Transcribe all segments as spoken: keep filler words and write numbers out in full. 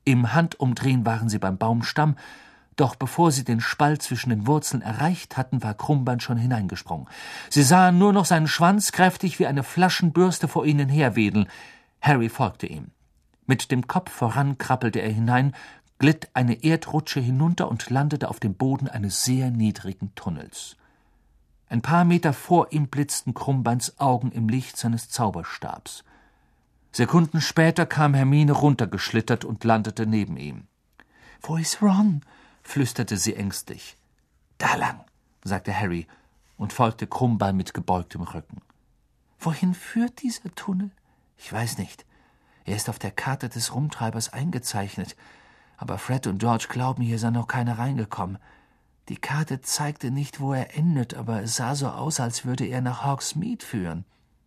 Im Handumdrehen waren sie beim Baumstamm, doch bevor sie den Spalt zwischen den Wurzeln erreicht hatten, war Krummbein schon hineingesprungen. Sie sahen nur noch seinen Schwanz kräftig wie eine Flaschenbürste vor ihnen herwedeln. Harry folgte ihm. Mit dem Kopf voran krabbelte er hinein, glitt eine Erdrutsche hinunter und landete auf dem Boden eines sehr niedrigen Tunnels. Ein paar Meter vor ihm blitzten Krummbeins Augen im Licht seines Zauberstabs. Sekunden später kam Hermine runtergeschlittert und landete neben ihm. »Wo ist Ron?« flüsterte sie ängstlich. »Da lang«, sagte Harry und folgte Krummbein mit gebeugtem Rücken. »Wohin führt dieser Tunnel?« »Ich weiß nicht. Er ist auf der Karte des Rumtreibers eingezeichnet. Aber Fred und George glauben, hier sei noch keiner reingekommen. Die Karte zeigte nicht, wo er endet, aber es sah so aus, als würde er nach Hogsmeade führen.«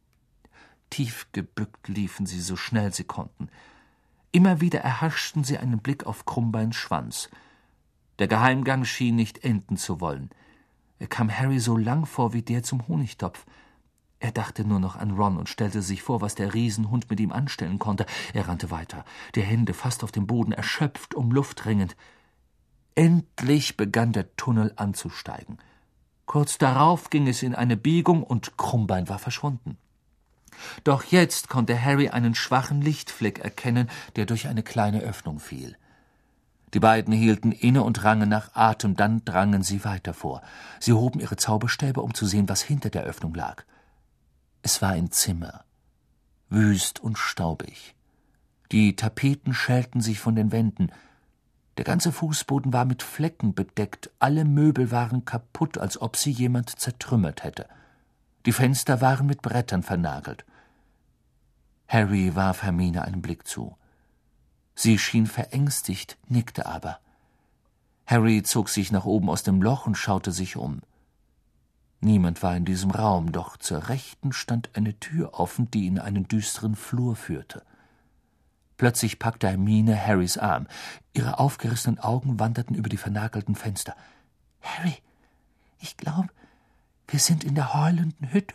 Tief gebückt liefen sie, so schnell sie konnten. Immer wieder erhaschten sie einen Blick auf Krummbeins Schwanz. Der Geheimgang schien nicht enden zu wollen. Er kam Harry so lang vor wie der zum Honigtopf. Er dachte nur noch an Ron und stellte sich vor, was der Riesenhund mit ihm anstellen konnte. Er rannte weiter, die Hände fast auf dem Boden, erschöpft, um Luft ringend. Endlich begann der Tunnel anzusteigen. Kurz darauf ging es in eine Biegung und Krummbein war verschwunden. Doch jetzt konnte Harry einen schwachen Lichtfleck erkennen, der durch eine kleine Öffnung fiel. Die beiden hielten inne und rangen nach Atem, dann drangen sie weiter vor. Sie hoben ihre Zauberstäbe, um zu sehen, was hinter der Öffnung lag. Es war ein Zimmer, wüst und staubig. Die Tapeten schälten sich von den Wänden. Der ganze Fußboden war mit Flecken bedeckt, alle Möbel waren kaputt, als ob sie jemand zertrümmert hätte. Die Fenster waren mit Brettern vernagelt. Harry warf Hermine einen Blick zu. Sie schien verängstigt, nickte aber. Harry zog sich nach oben aus dem Loch und schaute sich um. Niemand war in diesem Raum, doch zur Rechten stand eine Tür offen, die in einen düsteren Flur führte. Plötzlich packte Hermine Harrys Arm. Ihre aufgerissenen Augen wanderten über die vernagelten Fenster. »Harry, ich glaube, wir sind in der heulenden Hütte.«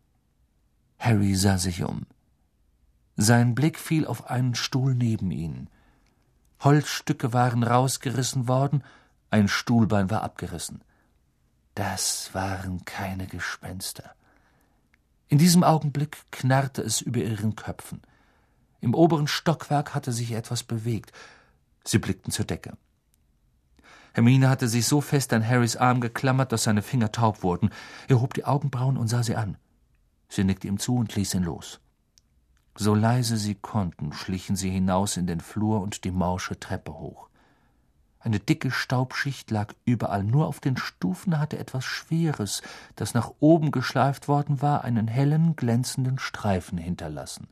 Harry sah sich um. Sein Blick fiel auf einen Stuhl neben ihnen. Holzstücke waren rausgerissen worden, ein Stuhlbein war abgerissen. Das waren keine Gespenster. In diesem Augenblick knarrte es über ihren Köpfen. Im oberen Stockwerk hatte sich etwas bewegt. Sie blickten zur Decke. Hermine hatte sich so fest an Harrys Arm geklammert, dass seine Finger taub wurden. Er hob die Augenbrauen und sah sie an. Sie nickte ihm zu und ließ ihn los. So leise sie konnten, schlichen sie hinaus in den Flur und die morsche Treppe hoch. Eine dicke Staubschicht lag überall, nur auf den Stufen hatte etwas Schweres, das nach oben geschleift worden war, einen hellen, glänzenden Streifen hinterlassen.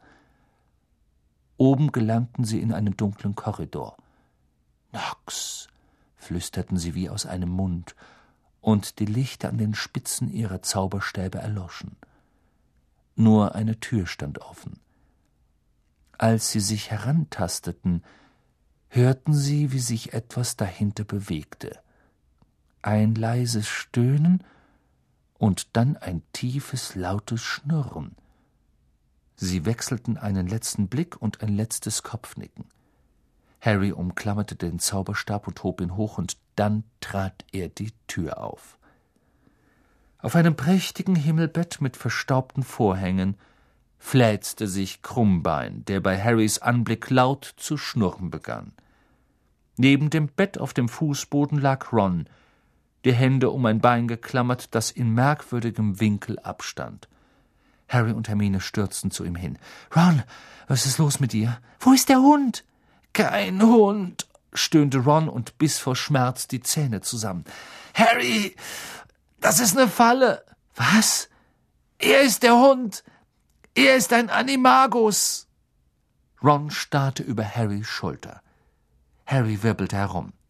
Oben gelangten sie in einen dunklen Korridor. »Nox«, flüsterten sie wie aus einem Mund, und die Lichter an den Spitzen ihrer Zauberstäbe erloschen. Nur eine Tür stand offen. Als sie sich herantasteten, hörten sie, wie sich etwas dahinter bewegte. Ein leises Stöhnen und dann ein tiefes, lautes Schnurren. Sie wechselten einen letzten Blick und ein letztes Kopfnicken. Harry umklammerte den Zauberstab und hob ihn hoch, und dann trat er die Tür auf. Auf einem prächtigen Himmelbett mit verstaubten Vorhängen fläzte sich Krummbein, der bei Harrys Anblick laut zu schnurren begann. Neben dem Bett auf dem Fußboden lag Ron, die Hände um ein Bein geklammert, das in merkwürdigem Winkel abstand. Harry und Hermine stürzten zu ihm hin. »Ron, was ist los mit dir? Wo ist der Hund?« »Kein Hund«, stöhnte Ron und biss vor Schmerz die Zähne zusammen. »Harry, das ist eine Falle.« »Was?« »Er ist der Hund. Er ist ein Animagus.« Ron starrte über Harrys Schulter. Harry wirbelte herum.